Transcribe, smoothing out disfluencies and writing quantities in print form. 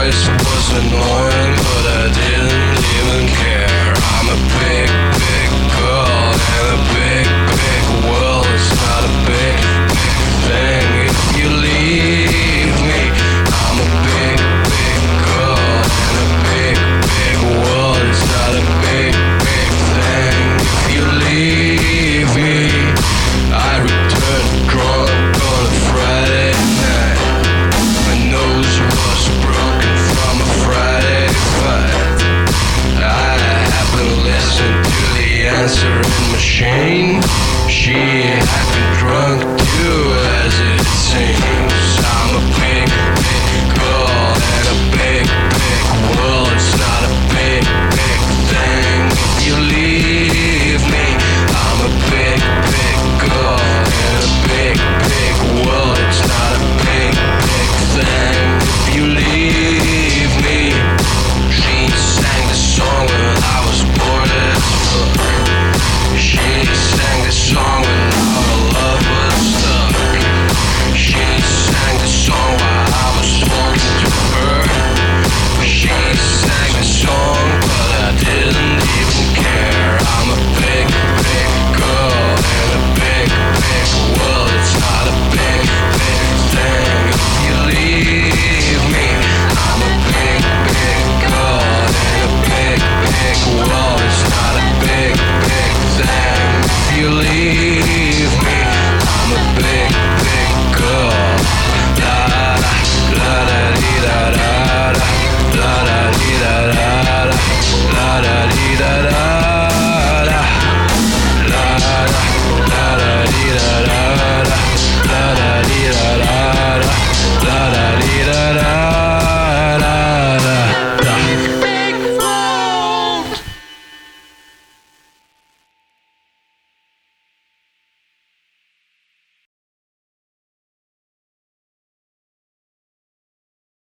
voice was annoying, but I didn't even care. I'm a big, big girl in a big, big world. It's not a big, big thing if you leave me. I'm a big, big girl in a big, big world. It's not a big, big thing if you leave me. I returned drunk on a Friday night. My nose was broken from a Friday fight. I haven't listened to the answering machine.